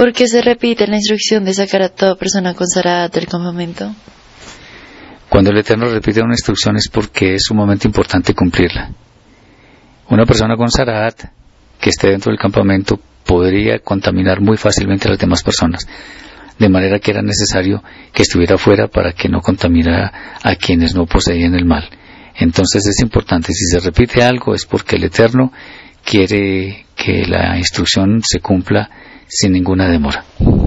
¿Por qué se repite la instrucción de sacar a toda persona con Sarahat del campamento? Cuando el Eterno repite una instrucción es porque es sumamente importante cumplirla. Una persona con Sarahat que esté dentro del campamento podría contaminar muy fácilmente a las demás personas, de manera que era necesario que estuviera fuera para que no contaminara a quienes no poseían el mal. Entonces es importante, si se repite algo es porque el Eterno quiere que la instrucción se cumpla sin ninguna demora.